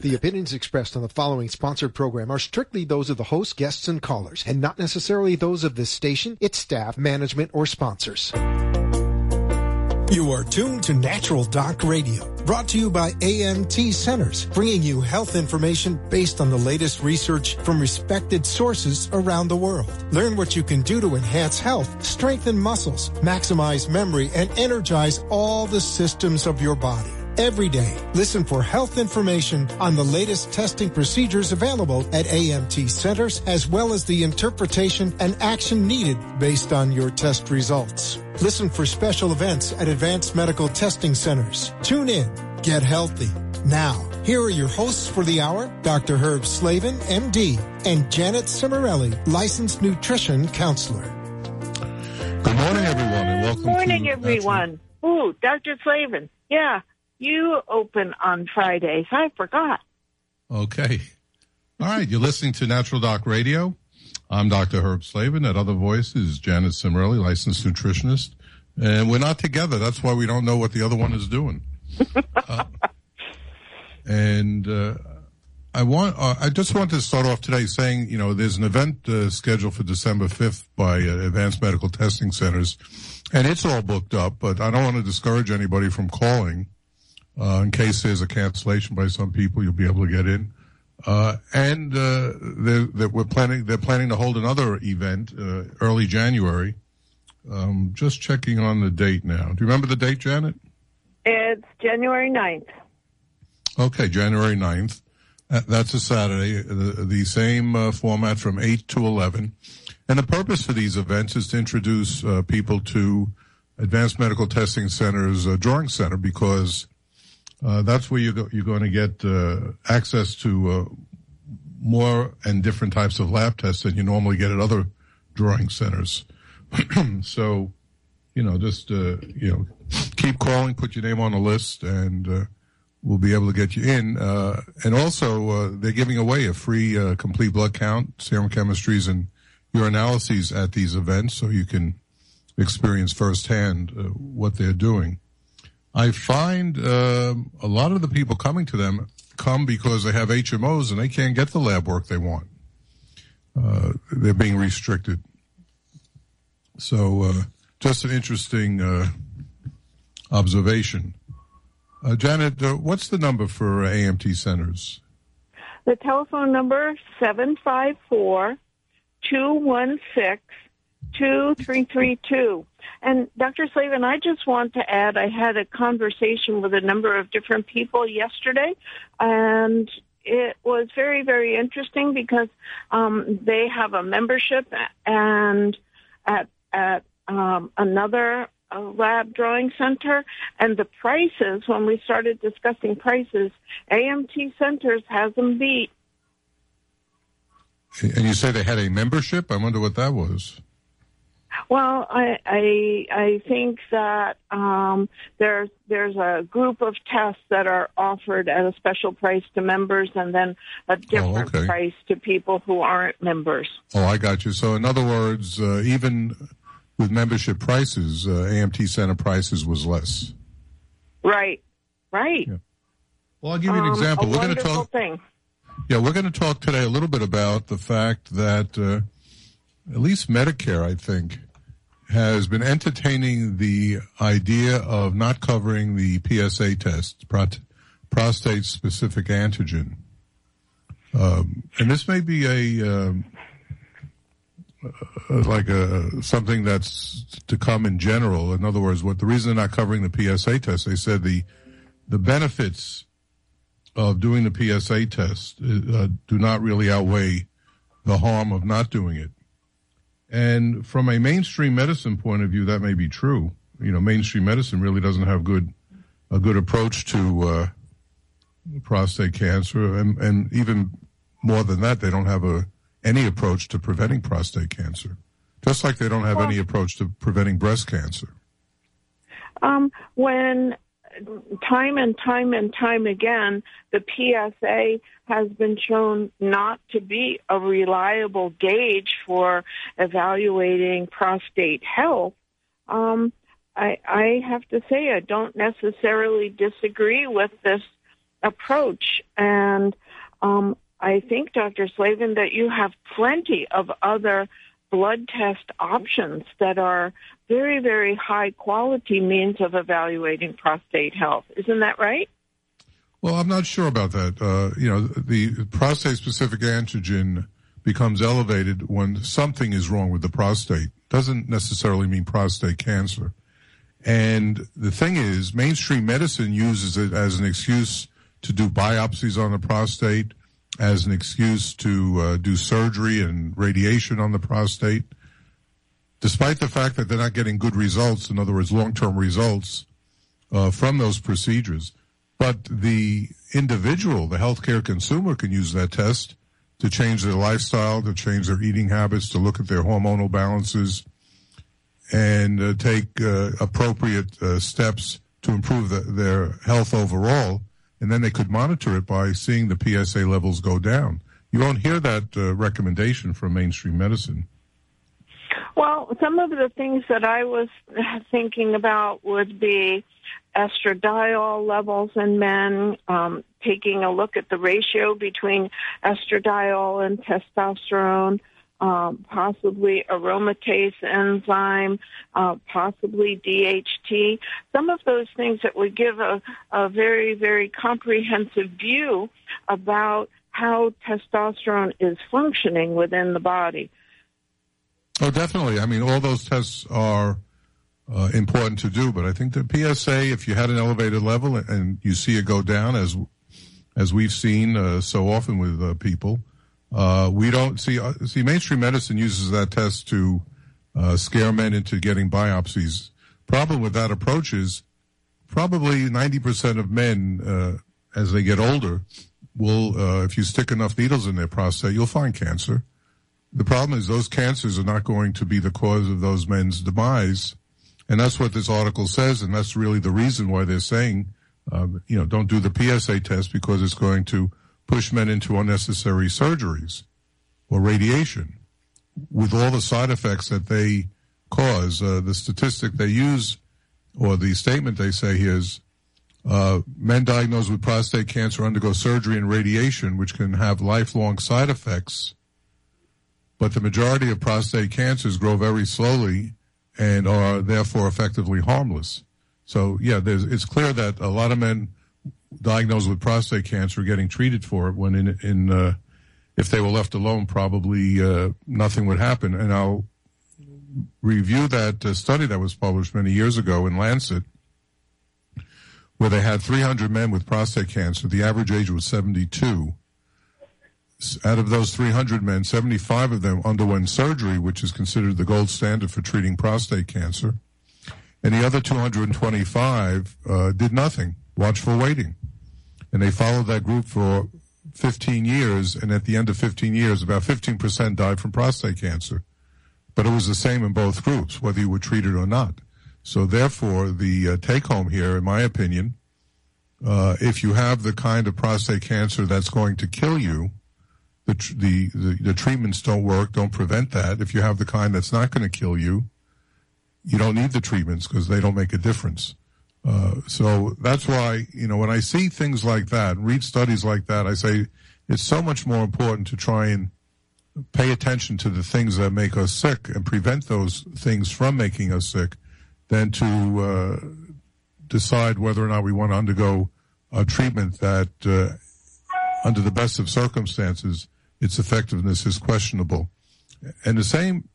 The opinions expressed on the following sponsored program are strictly those of the host, guests, and callers, and not necessarily those of this station, its staff, management, or sponsors. You are tuned to Natural Doc Radio, brought to you by AMT Centers, bringing you health information based on the latest research from respected sources around the world. Learn what you can do to enhance health, strengthen muscles, maximize memory, and energize all the systems of your body. Every day, listen for health information on the latest testing procedures available at AMT Centers, as well as the interpretation and action needed based on your test results. Listen for special events at Advanced Medical Testing Centers. Tune in. Get healthy. Now, here are your hosts for the hour, Dr. Herb Slavin, MD, and Janet Cimarelli, licensed nutrition counselor. Good morning, everyone, and welcome to... Good morning, everyone. Ooh, Dr. Slavin. Yeah. You open on Fridays. I forgot. Okay. All right. You're listening to Natural Doc Radio. I'm Dr. Herb Slavin. That other voice is Janet Cimarelli, licensed nutritionist. And we're not together. That's why we don't know what the other one is doing. I just want to start off today saying, you know, there's an event scheduled for December 5th by Advanced Medical Testing Centers, and it's all booked up, but I don't want to discourage anybody from calling. In case there's a cancellation by some people, you'll be able to get in. They're planning to hold another event early January. Just checking on the date now. Do you remember the date, Janet? It's January 9th. Okay, January 9th. That's a Saturday. The same format from 8 to 11. And the purpose for these events is to introduce people to Advanced Medical Testing Center's Drawing Center, because that's where you're going to get access to more and different types of lab tests than you normally get at other drawing centers. So, just keep calling, put your name on the list, and we'll be able to get you in. And also, they're giving away a free complete blood count, serum chemistries, and urinalyses at these events, so you can experience firsthand what they're doing. I find a lot of the people coming to them come because they have HMOs and they can't get the lab work they want. They're being restricted. So just an interesting observation. Janet, what's the number for AMT Centers? The telephone number, 754-216-2332. And Dr. Slavin, I just want to add, I had a conversation with a number of different people yesterday, and it was very, very interesting because they have a membership and at another lab drawing center, and the prices, when we started discussing prices, AMT Centers has them beat. And you say they had a membership? I wonder what that was. Well, I think that there's a group of tests that are offered at a special price to members, and then a different price to people who aren't members. Oh, I got you. So, in other words, even with membership prices, AMT Center prices was less. Right. Yeah. Well, I'll give you an example. We're going to talk. Yeah, we're going to talk today a little bit about the fact that at least Medicare, I think, has been entertaining the idea of not covering the PSA test, prostate-specific antigen. And this may be something that's to come in general. In other words, the reason they're not covering the PSA test, they said the benefits of doing the PSA test do not really outweigh the harm of not doing it. And from a mainstream medicine point of view, that may be true. Mainstream medicine really doesn't have a good approach to prostate cancer, and even more than that, they don't have any approach to preventing prostate cancer, just like they don't have any approach to preventing breast cancer. When time and time again, the PSA has been shown not to be a reliable gauge for evaluating prostate health. I have to say I don't necessarily disagree with this approach. And I think, Dr. Slavin, that you have plenty of other blood test options that are very, very high quality means of evaluating prostate health. Isn't that right? Well, I'm not sure about that. The prostate-specific antigen becomes elevated when something is wrong with the prostate. Doesn't necessarily mean prostate cancer. And the thing is, mainstream medicine uses it as an excuse to do biopsies on the prostate, as an excuse to do surgery and radiation on the prostate, despite the fact that they're not getting good results, in other words, long-term results from those procedures. But the individual, the healthcare consumer, can use that test to change their lifestyle, to change their eating habits, to look at their hormonal balances, and take appropriate steps to improve their health overall. And then they could monitor it by seeing the PSA levels go down. You won't hear that recommendation from mainstream medicine. Well, some of the things that I was thinking about would be estradiol levels in men, taking a look at the ratio between estradiol and testosterone, possibly aromatase enzyme, possibly DHT. Some of those things that would give a very, very comprehensive view about how testosterone is functioning within the body. Oh, definitely. I mean, all those tests are important to do, but I think the PSA, if you had an elevated level and you see it go down, as we've seen so often with people, we don't see mainstream medicine uses that test to scare men into getting biopsies. Problem with that approach is probably 90% of men, as they get older, will, if you stick enough needles in their prostate, you'll find cancer. The problem is those cancers are not going to be the cause of those men's demise. And that's what this article says, and that's really the reason why they're saying, don't do the PSA test, because it's going to push men into unnecessary surgeries or radiation with all the side effects that they cause. The statistic they use, or the statement they say here is, men diagnosed with prostate cancer undergo surgery and radiation, which can have lifelong side effects, but the majority of prostate cancers grow very slowly and are therefore effectively harmless. So, yeah, it's clear that a lot of men diagnosed with prostate cancer are getting treated for it when if they were left alone, probably nothing would happen. And I'll review that study that was published many years ago in Lancet, where they had 300 men with prostate cancer. The average age was 72. Out of those 300 men, 75 of them underwent surgery, which is considered the gold standard for treating prostate cancer. And the other 225 did nothing, watchful waiting. And they followed that group for 15 years, and at the end of 15 years, about 15% died from prostate cancer. But it was the same in both groups, whether you were treated or not. So therefore, the take-home here, in my opinion, if you have the kind of prostate cancer that's going to kill you, the treatments don't work, don't prevent that. If you have the kind that's not going to kill you, you don't need the treatments because they don't make a difference. So that's why, when I see things like that, read studies like that, I say it's so much more important to try and pay attention to the things that make us sick and prevent those things from making us sick than to decide whether or not we want to undergo a treatment that, under the best of circumstances, its effectiveness is questionable. And the same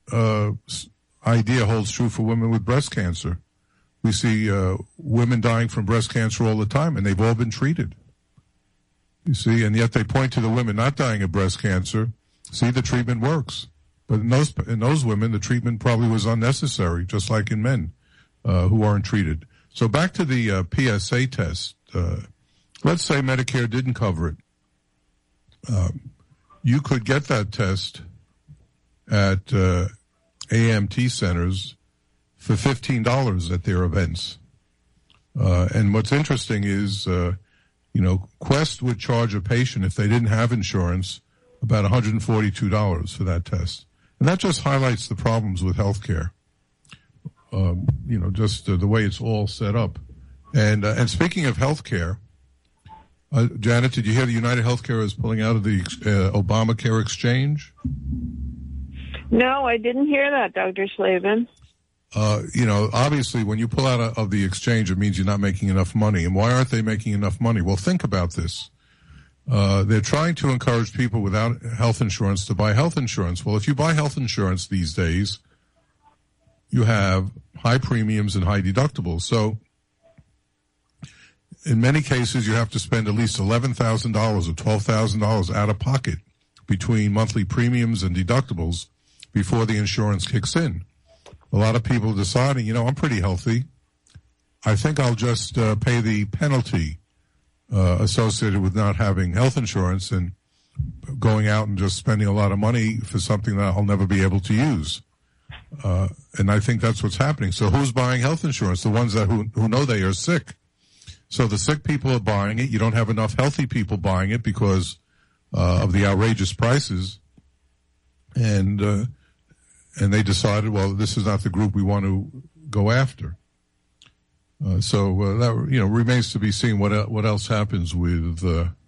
idea holds true for women with breast cancer. We see women dying from breast cancer all the time, and they've all been treated. You see, and yet they point to the women not dying of breast cancer. See, the treatment works. But in those women, the treatment probably was unnecessary, just like in men who aren't treated. So back to the PSA test. Let's say Medicare didn't cover it. You could get that test at AMT centers for $15 at their events. And what's interesting is, Quest would charge a patient, if they didn't have insurance, about $142 for that test. And that just highlights the problems with healthcare. Just the way it's all set up. And speaking of healthcare, Janet, did you hear that United Healthcare is pulling out of the Obamacare exchange? No, I didn't hear that, Dr. Slavin. Obviously, when you pull out of the exchange, it means you're not making enough money. And why aren't they making enough money? Well, think about this. They're trying to encourage people without health insurance to buy health insurance. Well, if you buy health insurance these days, you have high premiums and high deductibles. So in many cases, you have to spend at least $11,000 or $12,000 out of pocket between monthly premiums and deductibles before the insurance kicks in. A lot of people deciding, I'm pretty healthy. I think I'll just pay the penalty associated with not having health insurance and going out and just spending a lot of money for something that I'll never be able to use. And I think that's what's happening. So who's buying health insurance? The ones who know they are sick. So the sick people are buying it. You don't have enough healthy people buying it because of the outrageous prices. And they decided, well, this is not the group we want to go after. So that remains to be seen what else happens with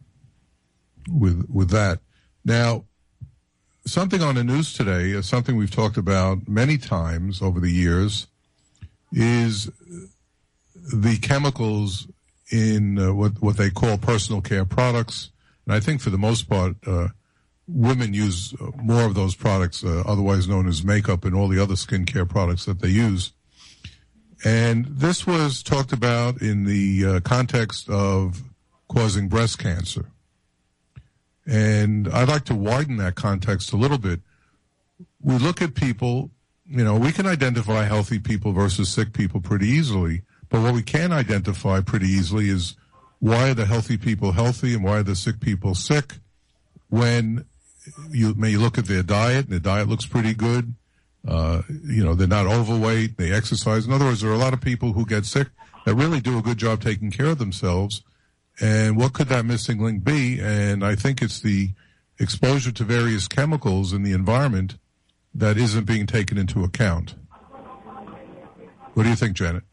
that. Now, something on the news today, something we've talked about many times over the years, is the chemicals in what they call personal care products. And I think for the most part, women use more of those products, otherwise known as makeup and all the other skincare products that they use. And this was talked about in the context of causing breast cancer. And I'd like to widen that context a little bit. We look at people, we can identify healthy people versus sick people pretty easily. But what we can identify pretty easily is why are the healthy people healthy and why are the sick people sick? When you may look at their diet, and their diet looks pretty good. They're not overweight, they exercise. In other words, there are a lot of people who get sick that really do a good job taking care of themselves. And what could that missing link be? And I think it's the exposure to various chemicals in the environment that isn't being taken into account. What do you think, Janet?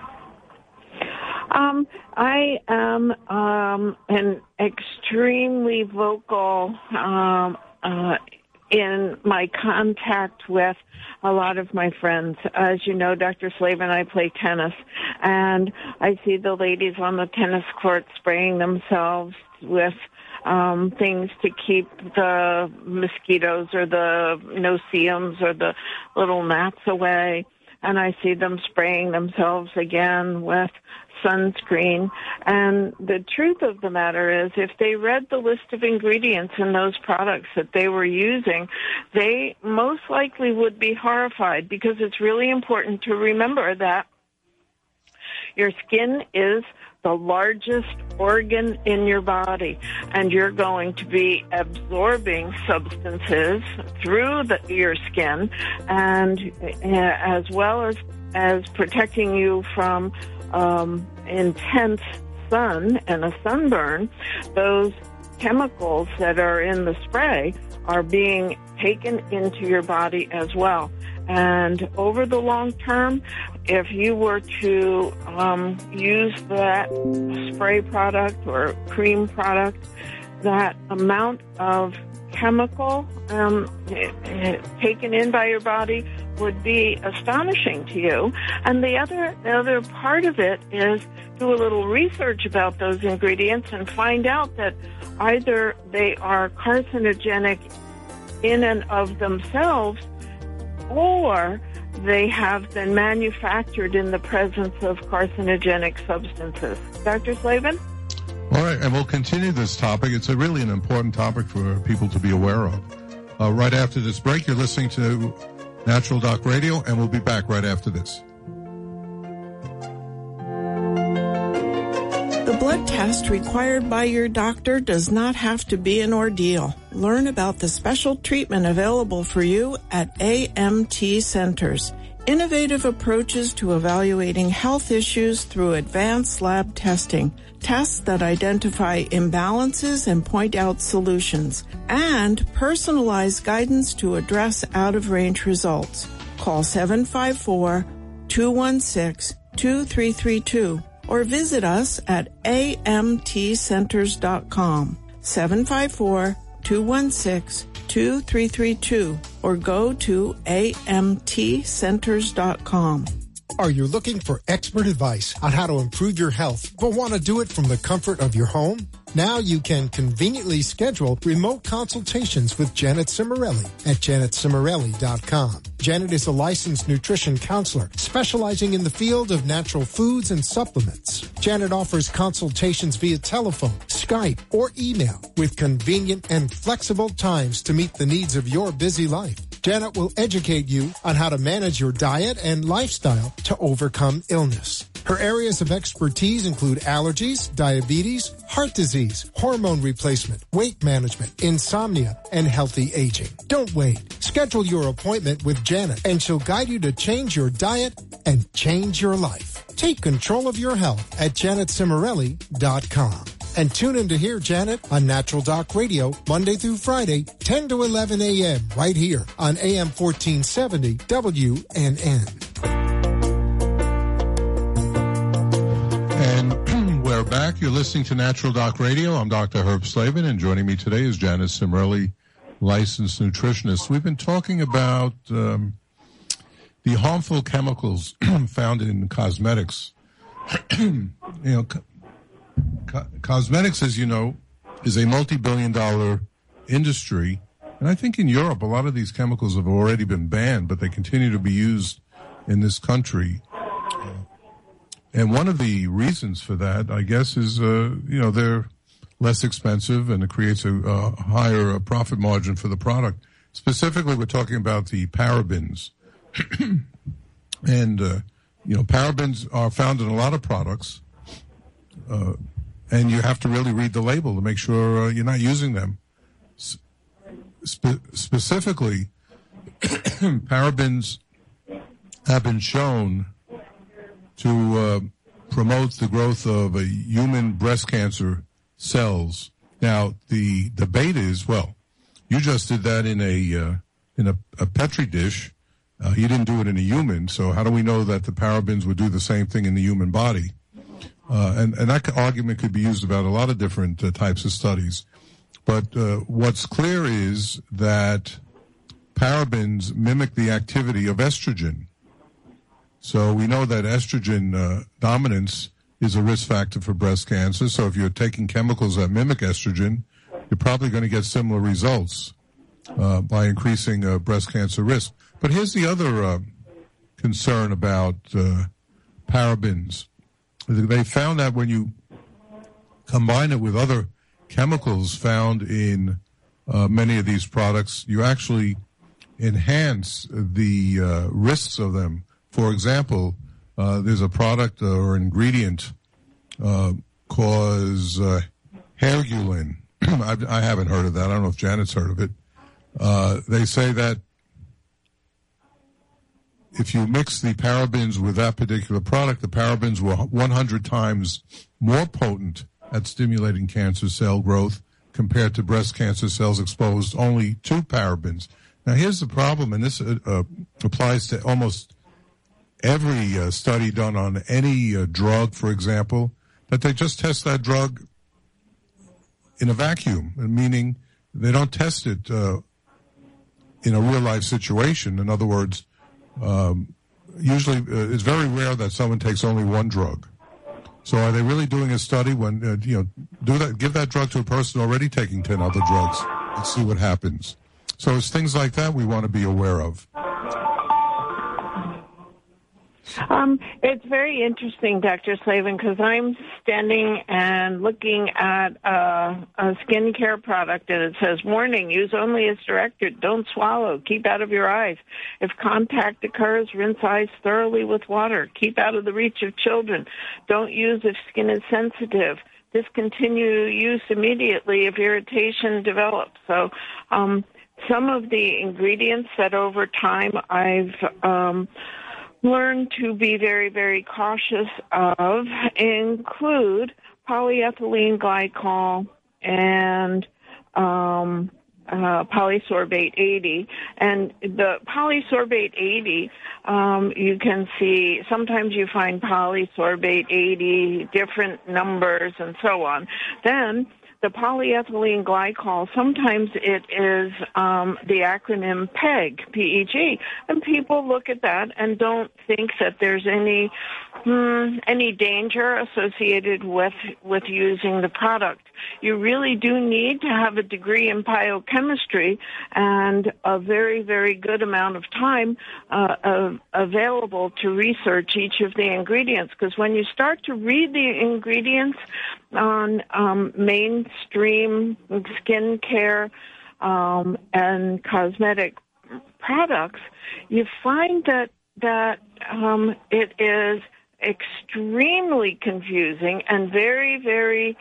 I am an extremely vocal in my contact with a lot of my friends. As you know, Dr. Slavin, I play tennis, and I see the ladies on the tennis court spraying themselves with things to keep the mosquitoes or the no-see-ums or the little gnats away. And I see them spraying themselves again with sunscreen. And the truth of the matter is, if they read the list of ingredients in those products that they were using, they most likely would be horrified, because it's really important to remember that your skin is the largest organ in your body, and you're going to be absorbing substances through your skin, and as well as protecting you from intense sun and a sunburn. Those chemicals that are in the spray are being taken into your body as well. And over the long term, if you were to use that spray product or cream product, that amount of chemical taken in by your body would be astonishing to you. And the other part of it is do a little research about those ingredients and find out that either they are carcinogenic in and of themselves, or they have been manufactured in the presence of carcinogenic substances. Dr. Slavin? All right, and we'll continue this topic. It's really an important topic for people to be aware of. Right after this break, you're listening to Natural Doc Radio, and we'll be back right after this. The blood test required by your doctor does not have to be an ordeal. Learn about the special treatment available for you at AMT Centers. Innovative approaches to evaluating health issues through advanced lab testing. Tests that identify imbalances and point out solutions. And personalized guidance to address out-of-range results. Call 754-216-2332. or visit us at amtcenters.com, 754-216-2332, or go to amtcenters.com. Are you looking for expert advice on how to improve your health, but want to do it from the comfort of your home? Now you can conveniently schedule remote consultations with Janet Cimarelli at janetcimarelli.com. Janet is a licensed nutrition counselor specializing in the field of natural foods and supplements. Janet offers consultations via telephone, Skype, or email with convenient and flexible times to meet the needs of your busy life. Janet will educate you on how to manage your diet and lifestyle to overcome illness. Her areas of expertise include allergies, diabetes, heart disease, hormone replacement, weight management, insomnia, and healthy aging. Don't wait. Schedule your appointment with Janet, and she'll guide you to change your diet and change your life. Take control of your health at janetcimarelli.com. And tune in to hear Janet on Natural Doc Radio Monday through Friday, 10 to 11 a.m. right here on AM 1470 WNN. And we're back. You're listening to Natural Doc Radio. I'm Dr. Herb Slavin, and joining me today is Janet Cimarelli, licensed nutritionist. We've been talking about the harmful chemicals found in cosmetics. Cosmetics, as you know, is a multi-billion-dollar industry. And I think in Europe, a lot of these chemicals have already been banned, but they continue to be used in this country. And one of the reasons for that, I guess, is, they're less expensive and it creates a higher profit margin for the product. Specifically, we're talking about the parabens. And, parabens are found in a lot of products. And you have to really read the label to make sure you're not using them. Specifically, parabens have been shown to promote the growth of human breast cancer cells. Now, the debate is, well, you just did that in a Petri dish. You didn't do it in a human, so how do we know that the parabens would do the same thing in the human body? And that argument could be used about a lot of different types of studies. But what's clear is that parabens mimic the activity of estrogen. So we know that estrogen dominance is a risk factor for breast cancer. So if you're taking chemicals that mimic estrogen, you're probably going to get similar results by increasing breast cancer risk. But here's the other concern about parabens. They found that when you combine it with other chemicals found in many of these products, you actually enhance the risks of them. For example, there's a product or ingredient called Hairgulin. I haven't heard of that. I don't know if Janet's heard of it. They say that if you mix the parabens with that particular product, the parabens were 100 times more potent at stimulating cancer cell growth compared to breast cancer cells exposed only to parabens. Now, here's the problem, and this applies to almost every study done on any drug, for example, that they just test that drug in a vacuum, meaning they don't test it in a real-life situation. In other words, usually it's very rare that someone takes only one drug. So are they really doing a study when, give that drug to a person already taking 10 other drugs and see what happens? So it's things like that we want to be aware of. It's very interesting, Dr. Slavin, because I'm standing and looking at a skincare product, and it says, warning, use only as directed, don't swallow, keep out of your eyes. If contact occurs, rinse eyes thoroughly with water, keep out of the reach of children, don't use if skin is sensitive, discontinue use immediately if irritation develops. So some of the ingredients that over time I've learned to be very, very cautious of include polyethylene glycol and polysorbate 80, and the polysorbate 80, you can see sometimes you find polysorbate 80, different numbers and so on. Then the polyethylene glycol, sometimes it is the acronym PEG, P-E-G, and people look at that and don't think that there's any danger associated with using the product. You really do need to have a degree in biochemistry and a very, very good amount of time available to research each of the ingredients, because when you start to read the ingredients on mainstream skincare and cosmetic products, you find that it is extremely confusing and very, very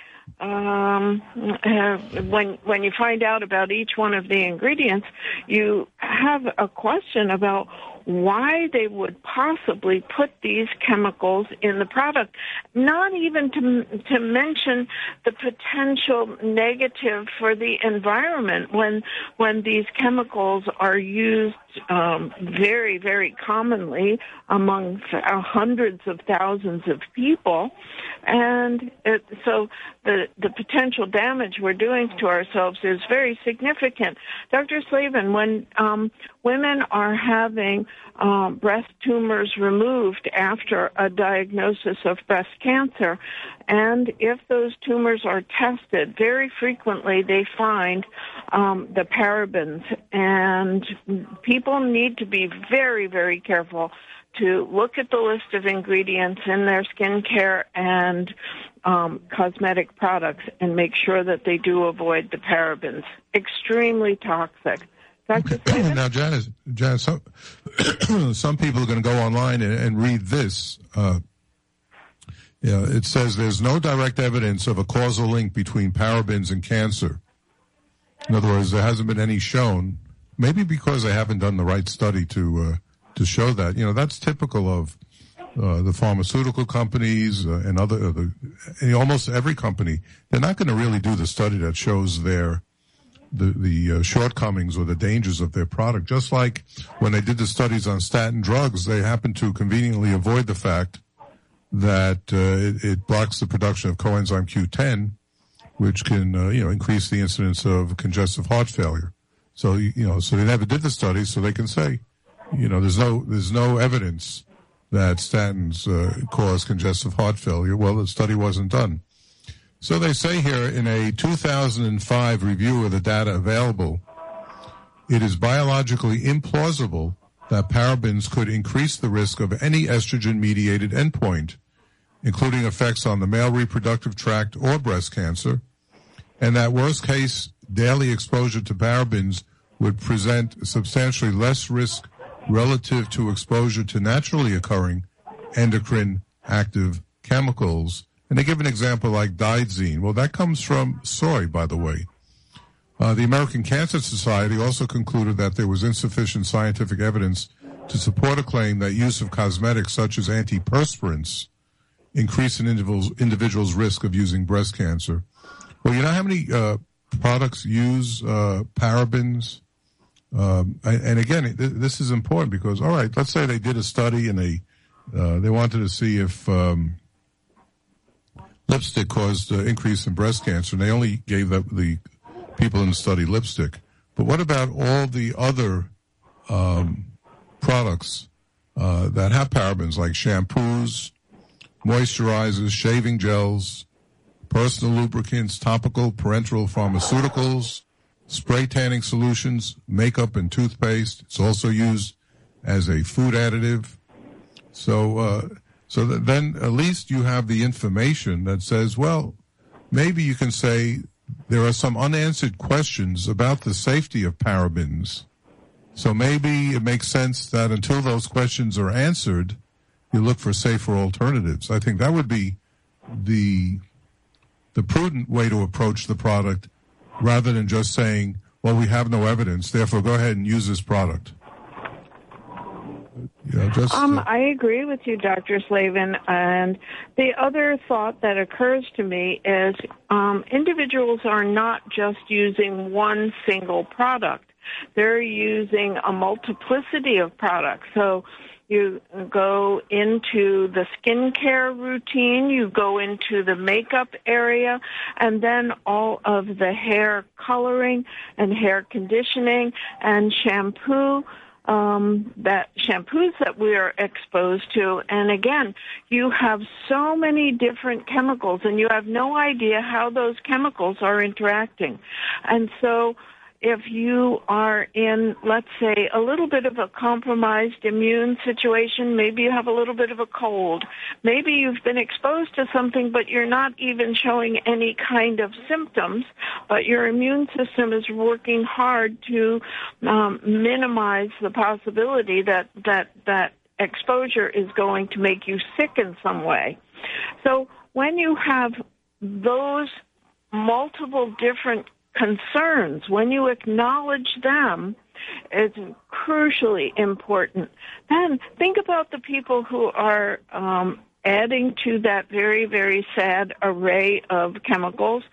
when you find out about each one of the ingredients, you have a question about why they would possibly put these chemicals in the product, not even to mention the potential negative for the environment when these chemicals are used very, very commonly among hundreds of thousands of people. And so the potential damage we're doing to ourselves is very significant. Dr. Slavin, when women are having breast tumors removed after a diagnosis of breast cancer, and if those tumors are tested, very frequently they find the parabens, and people need to be very, very careful to look at the list of ingredients in their skincare and cosmetic products and make sure that they do avoid the parabens. Extremely toxic. Now, Janice, some people are going to go online and read this. It says there's no direct evidence of a causal link between parabens and cancer. In other words, there hasn't been any shown, maybe because they haven't done the right study to show that. That's typical of the pharmaceutical companies and almost every company. They're not going to really do the study that shows the shortcomings or the dangers of their product. Just like when they did the studies on statin drugs, they happened to conveniently avoid the fact that it blocks the production of coenzyme Q10, which can increase the incidence of congestive heart failure. So so they never did the study, so they can say, there's no evidence that statins cause congestive heart failure. Well, the study wasn't done. So they say here in a 2005 review of the data available, it is biologically implausible that parabens could increase the risk of any estrogen-mediated endpoint, including effects on the male reproductive tract or breast cancer, and that worst-case daily exposure to parabens would present substantially less risk relative to exposure to naturally occurring endocrine active chemicals. And they give an example like diazine. Well, that comes from soy, by the way. The American Cancer Society also concluded that there was insufficient scientific evidence to support a claim that use of cosmetics such as antiperspirants increase an individual's risk of using breast cancer. Well, you know how many products use parabens? And again, this is important because, all right, let's say they did a study and they wanted to see if lipstick caused increase in breast cancer, and they only gave the people in the study lipstick. But what about all the other products that have parabens, like shampoos, moisturizers, shaving gels, personal lubricants, topical parenteral pharmaceuticals, spray tanning solutions, makeup and toothpaste? It's also used as a food additive. So then at least you have the information that says, well, maybe you can say there are some unanswered questions about the safety of parabens. So maybe it makes sense that until those questions are answered, you look for safer alternatives. I think that would be the prudent way to approach the product, rather than just saying, well, we have no evidence, therefore go ahead and use this product. I agree with you, Dr. Slavin. And the other thought that occurs to me is individuals are not just using one single product. They're using a multiplicity of products. So you go into the skincare routine, you go into the makeup area, and then all of the hair coloring and hair conditioning and shampoos that we are exposed to. And again, you have so many different chemicals, and you have no idea how those chemicals are interacting. And so if you are in, let's say, a little bit of a compromised immune situation, maybe you have a little bit of a cold, maybe you've been exposed to something, but you're not even showing any kind of symptoms, but your immune system is working hard to minimize the possibility that exposure is going to make you sick in some way. So when you have those multiple different concerns, when you acknowledge them, it's crucially important. Then think about the people who are adding to that very, very sad array of chemicals,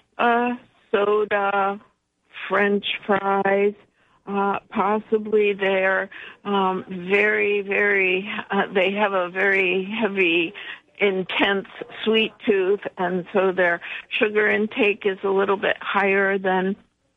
soda, French fries, possibly they're very, very, they have a very heavy intense sweet tooth, and so their sugar intake is a little bit higher than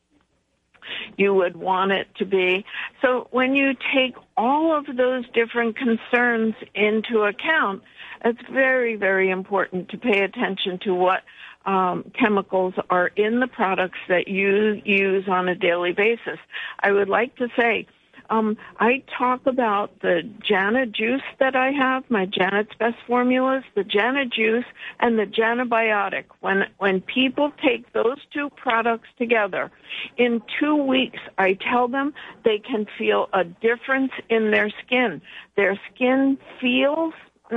you would want it to be. So when you take all of those different concerns into account, it's very, very important to pay attention to what chemicals are in the products that you use on a daily basis. I would like to say, I talk about the Jana juice that I have, my Janet's Best formulas, the Jana juice, and the Janabiotic. When people take those two products together, in 2 weeks, I tell them they can feel a difference in their skin. Their skin feels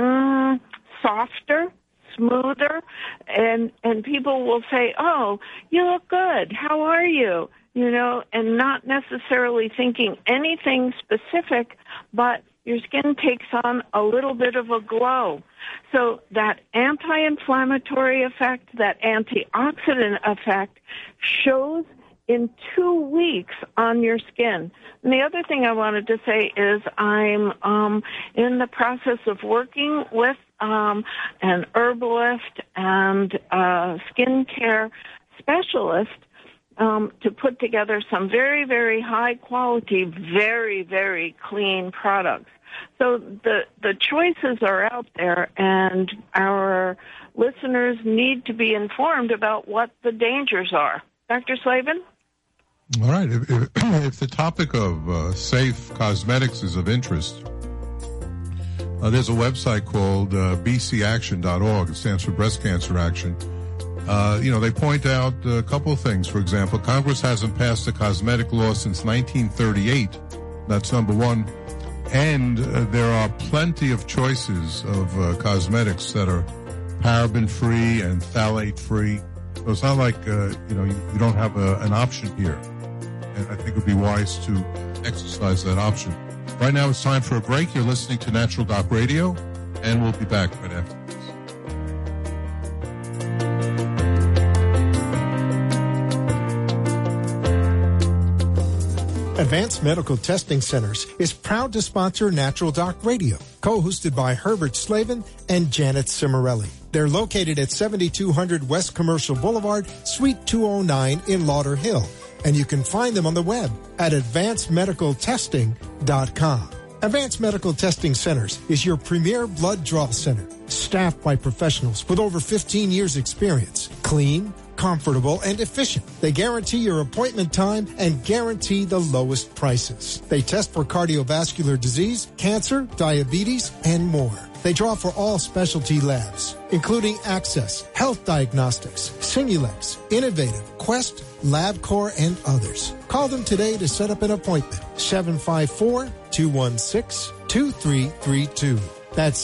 softer, smoother, and people will say, "Oh, you look good. How are you?" You know, and not necessarily thinking anything specific, but your skin takes on a little bit of a glow. So that anti-inflammatory effect, that antioxidant effect shows in 2 weeks on your skin. And the other thing I wanted to say is I'm in the process of working with an herbalist and a skincare specialist to put together some very, very high quality, very, very clean products. So the choices are out there, and our listeners need to be informed about what the dangers are. Dr. Slavin? All right. If the topic of safe cosmetics is of interest, there's a website called bcaction.org. It stands for Breast Cancer Action. They point out a couple of things. For example, Congress hasn't passed a cosmetic law since 1938. That's number one. And there are plenty of choices of cosmetics that are paraben-free and phthalate-free. So it's not like, you don't have an option here. And I think it would be wise to exercise that option. Right now it's time for a break. You're listening to Natural Doc Radio, and we'll be back right after this. Advanced Medical Testing Centers is proud to sponsor Natural Doc Radio, co-hosted by Herbert Slavin and Janet Cimarelli. They're located at 7200 West Commercial Boulevard, Suite 209 in Lauderhill, and you can find them on the web at advancedmedicaltesting.com. Advanced Medical Testing Centers is your premier blood draw center, staffed by professionals with over 15 years experience, clean, comfortable, and efficient. They guarantee your appointment time and guarantee the lowest prices. They test for cardiovascular disease, cancer, diabetes, and more. They draw for all specialty labs, including Access, Health Diagnostics, Simulex, Innovative, Quest, LabCorp, and others. Call them today to set up an appointment. 754-216-2332. That's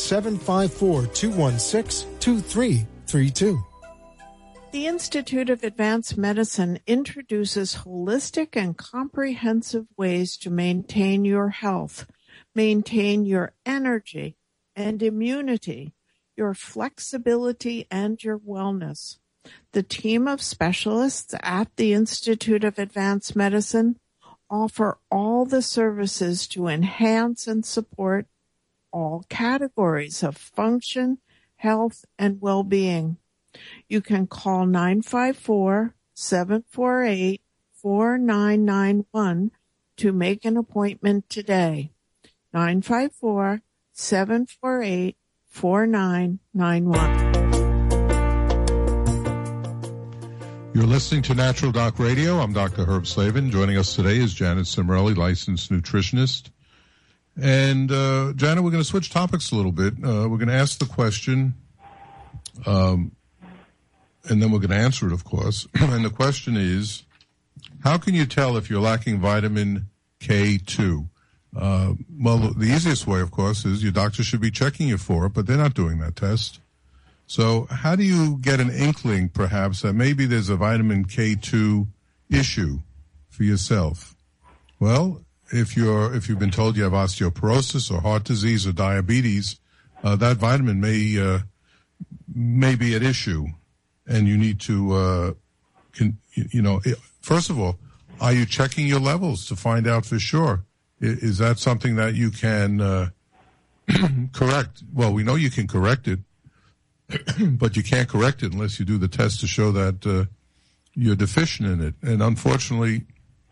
754-216-2332. The Institute of Advanced Medicine introduces holistic and comprehensive ways to maintain your health. maintain your energy and immunity, your flexibility, and your wellness. The team of specialists at the Institute of Advanced Medicine offer all the services to enhance and support all categories of function, health, and well-being. You can call 954-748-4991 to make an appointment today. 954-748-4991. You're listening to Natural Doc Radio. I'm Dr. Herb Slavin. Joining us today is Janet Cimorelli, licensed nutritionist. And Janet, we're going to switch topics a little bit. We're going to ask the question, and then we're going to answer it, of course. And the question is, how can you tell if you're lacking vitamin K2? Well, the easiest way, of course, is your doctor should be checking you for it, but they're not doing that test. So how do you get an inkling, perhaps, that maybe there's a vitamin K2 issue for yourself? Well, if you've been told you have osteoporosis or heart disease or diabetes, that vitamin may be at issue, and you need to, first of all, are you checking your levels to find out for sure? Is that something that you can correct? Well, we know you can correct it, but you can't correct it unless you do the test to show that you're deficient in it. And unfortunately,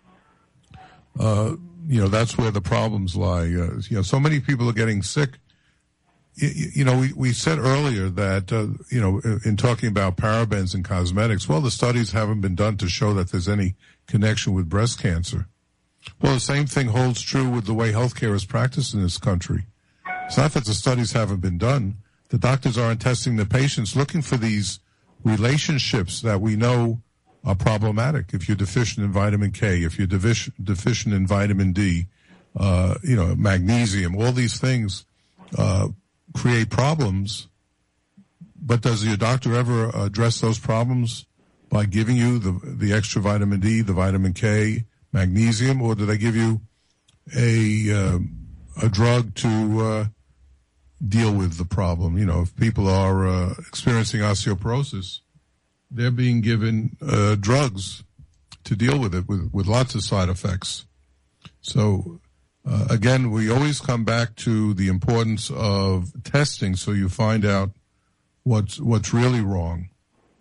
that's where the problems lie. So many people are getting sick. We said earlier that, in talking about parabens and cosmetics, well, the studies haven't been done to show that there's any connection with breast cancer. Well, the same thing holds true with the way healthcare is practiced in this country. It's not that the studies haven't been done. The doctors aren't testing the patients, looking for these relationships that we know are problematic. If you're deficient in vitamin K, if you're deficient in vitamin D, magnesium, all these things create problems. But does your doctor ever address those problems by giving you the extra vitamin D, the vitamin K, magnesium, or do they give you a drug to deal with the problem? If people are experiencing osteoporosis, they're being given drugs to deal with it, with lots of side effects. So, again, we always come back to the importance of testing so you find out what's really wrong.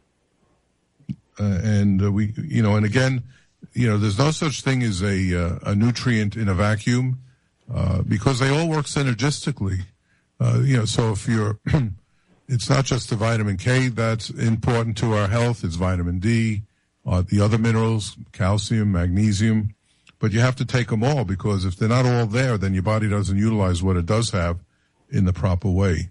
And again, there's no such thing as a nutrient in a vacuum because they all work synergistically. So if you're, it's not just the vitamin K that's important to our health, it's vitamin D, the other minerals, calcium, magnesium, but you have to take them all because if they're not all there, then your body doesn't utilize what it does have in the proper way.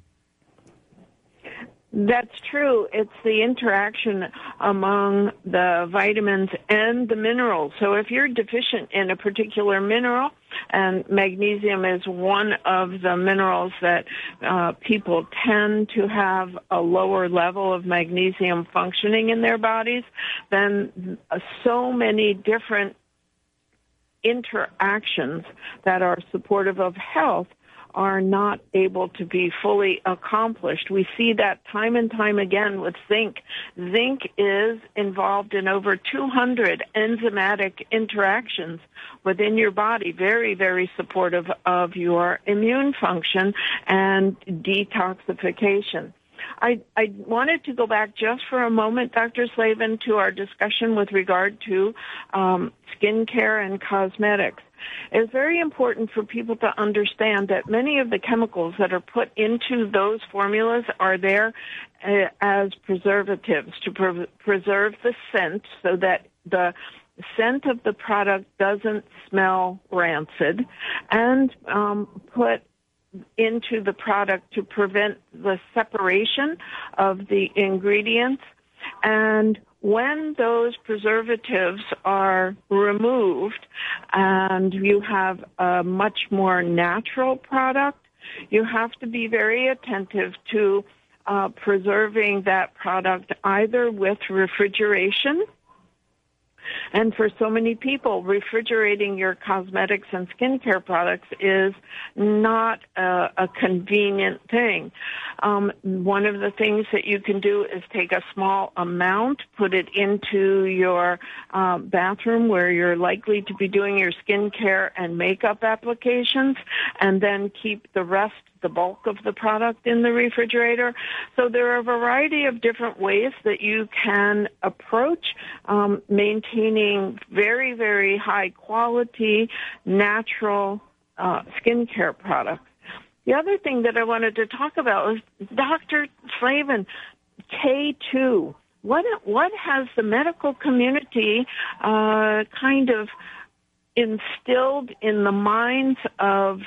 That's true. It's the interaction among the vitamins and the minerals. So if you're deficient in a particular mineral, and magnesium is one of the minerals that people tend to have a lower level of magnesium functioning in their bodies, then so many different interactions that are supportive of health are not able to be fully accomplished. We see that time and time again with zinc. Zinc is involved in over 200 enzymatic interactions within your body, very, very supportive of your immune function and detoxification. I wanted to go back just for a moment, Dr. Slavin, to our discussion with regard to skincare and cosmetics. It's very important for people to understand that many of the chemicals that are put into those formulas are there as preservatives to preserve the scent so that the scent of the product doesn't smell rancid, and put into the product to prevent the separation of the ingredients. And when those preservatives are removed and you have a much more natural product, you have to be very attentive to preserving that product either with refrigeration And for so many people, refrigerating your cosmetics and skincare products is not a convenient thing. One of the things that you can do is take a small amount, put it into your bathroom where you're likely to be doing your skincare and makeup applications, and then keep the rest, the bulk of the product, in the refrigerator. So there are a variety of different ways that you can approach maintaining very, very high quality, natural skincare products. The other thing that I wanted to talk about was, Dr. Slavin, K2. What has the medical community kind of instilled in the minds of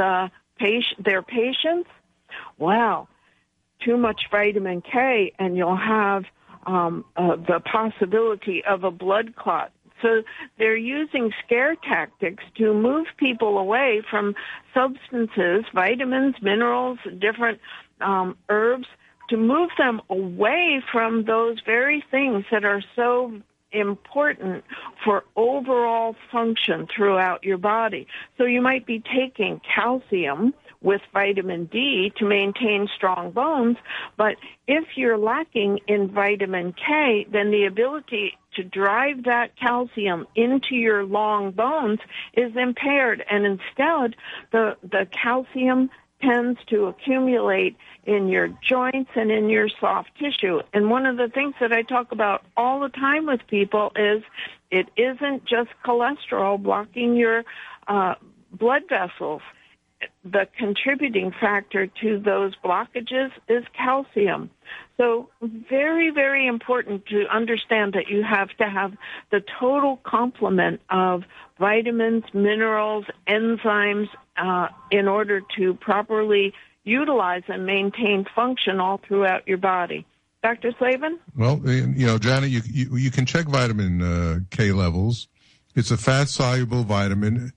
their patients? Well, too much vitamin K and you'll have the possibility of a blood clot. So they're using scare tactics to move people away from substances, vitamins, minerals, different herbs, to move them away from those very things that are so important for overall function throughout your body. So you might be taking calcium with vitamin D to maintain strong bones, but if you're lacking in vitamin K, then the ability to drive that calcium into your long bones is impaired, and instead the calcium tends to accumulate in your joints and in your soft tissue. And one of the things that I talk about all the time with people is it isn't just cholesterol blocking your blood vessels. The contributing factor to those blockages is calcium. So very, very important to understand that you have to have the total complement of vitamins, minerals, enzymes in order to properly utilize and maintain function all throughout your body. Dr. Slavin? Well, Janet, you can check vitamin K levels. It's a fat-soluble vitamin.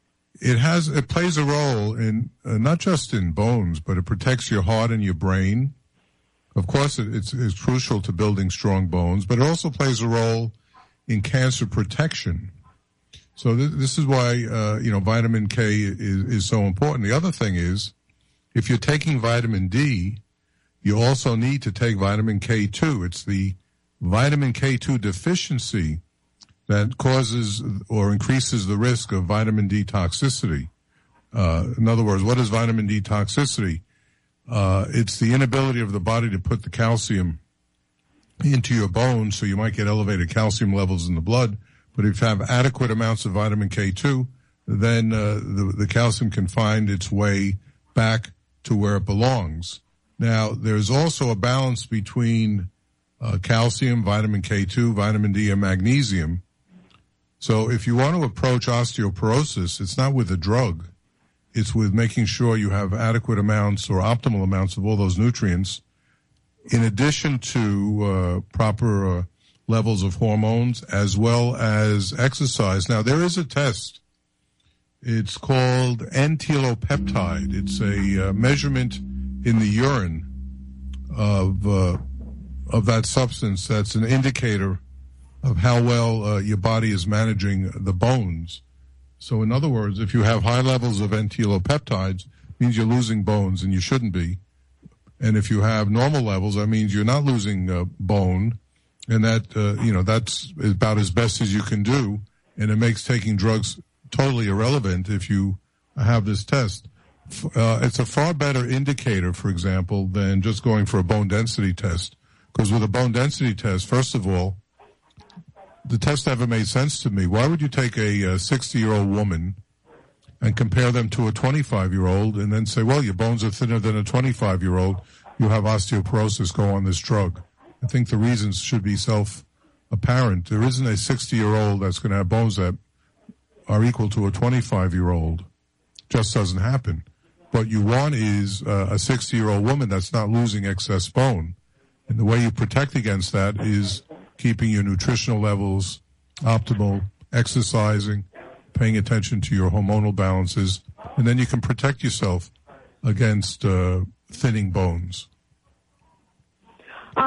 It plays a role in not just in bones, but it protects your heart and your brain. Of course, it's crucial to building strong bones, but it also plays a role in cancer protection. So this is why vitamin K is so important. The other thing is, if you're taking vitamin D, you also need to take vitamin K2. It's the vitamin K2 deficiency that causes or increases the risk of vitamin D toxicity. In other words, what is vitamin D toxicity? It's the inability of the body to put the calcium into your bones, so you might get elevated calcium levels in the blood. But if you have adequate amounts of vitamin K2, then the calcium can find its way back to where it belongs. Now, there's also a balance between calcium, vitamin K2, vitamin D, and magnesium. So if you want to approach osteoporosis, it's not with a drug. It's with making sure you have adequate amounts or optimal amounts of all those nutrients, in addition to proper levels of hormones as well as exercise. Now, there is a test. It's called N-telopeptide. It's a measurement in the urine of that substance. That's an indicator of how well your body is managing the bones. So in other words, if you have high levels of N-telopeptides, it means you're losing bones and you shouldn't be. And if you have normal levels, that means you're not losing bone, and that that's about as best as you can do, and it makes taking drugs totally irrelevant if you have this test. It's a far better indicator, for example, than just going for a bone density test, because with a bone density test, first of all, the test never made sense to me. Why would you take a 60-year-old woman and compare them to a 25-year-old and then say, well, your bones are thinner than a 25-year-old, you have osteoporosis, go on this drug? I think the reasons should be self-apparent. There isn't a 60-year-old that's going to have bones that are equal to a 25-year-old. Just doesn't happen. What you want is a 60-year-old woman that's not losing excess bone. And the way you protect against that is keeping your nutritional levels optimal, exercising, paying attention to your hormonal balances, and then you can protect yourself against thinning bones.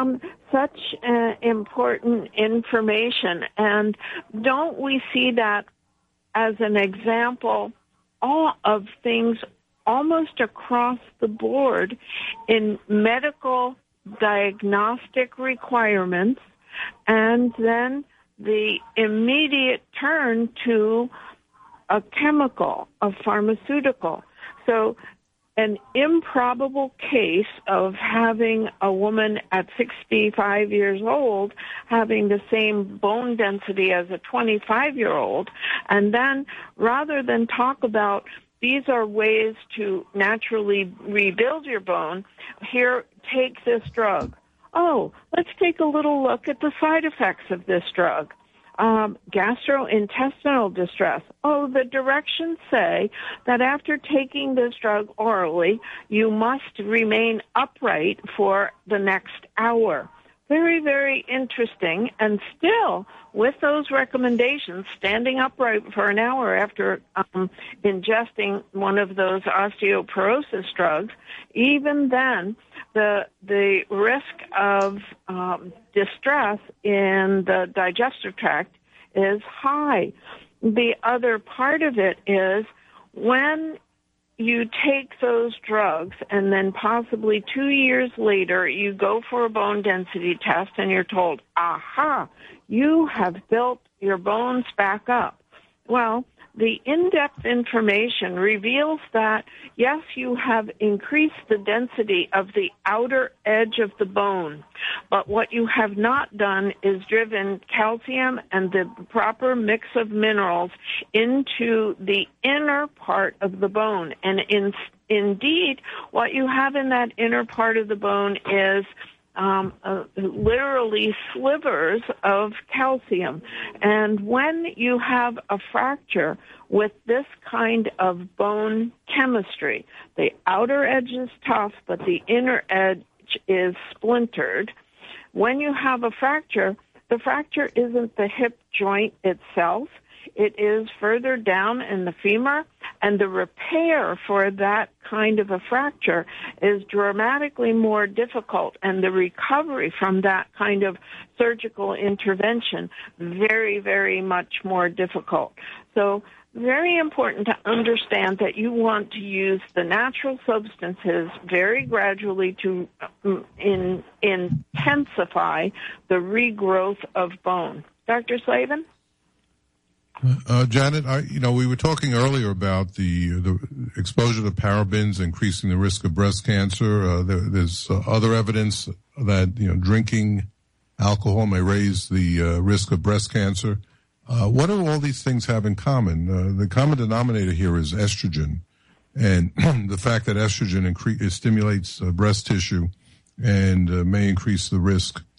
such important information. And don't we see that as an example all of things almost across the board in medical diagnostic requirements, and then the immediate turn to a chemical, a pharmaceutical. So an improbable case of having a woman at 65 years old having the same bone density as a 25-year-old, and then rather than talk about these are ways to naturally rebuild your bone, here, take this drug. Oh, let's take a little look at the side effects of this drug. Gastrointestinal distress. Oh, the directions say that after taking this drug orally, you must remain upright for the next hour. Very, very interesting. And still, with those recommendations, standing upright for an hour after ingesting one of those osteoporosis drugs, even then, the risk of distress in the digestive tract is high. The other part of it is when you take those drugs and then possibly 2 years later you go for a bone density test and you're told, aha, you have built your bones back up. Well, the in-depth information reveals that, yes, you have increased the density of the outer edge of the bone, but what you have not done is driven calcium and the proper mix of minerals into the inner part of the bone. And indeed, what you have in that inner part of the bone is literally slivers of calcium. And when you have a fracture with this kind of bone chemistry, the outer edge is tough, but the inner edge is splintered. When you have a fracture, the fracture isn't the hip joint itself. It is further down in the femur, and the repair for that kind of a fracture is dramatically more difficult, and the recovery from that kind of surgical intervention very, very much more difficult. So very important to understand that you want to use the natural substances very gradually to intensify the regrowth of bone. Dr. Slavin? Janet, we were talking earlier about the exposure to parabens increasing the risk of breast cancer. There's other evidence that drinking alcohol may raise the risk of breast cancer. What do all these things have in common? The common denominator here is estrogen, and the fact that estrogen stimulates breast tissue and may increase the risk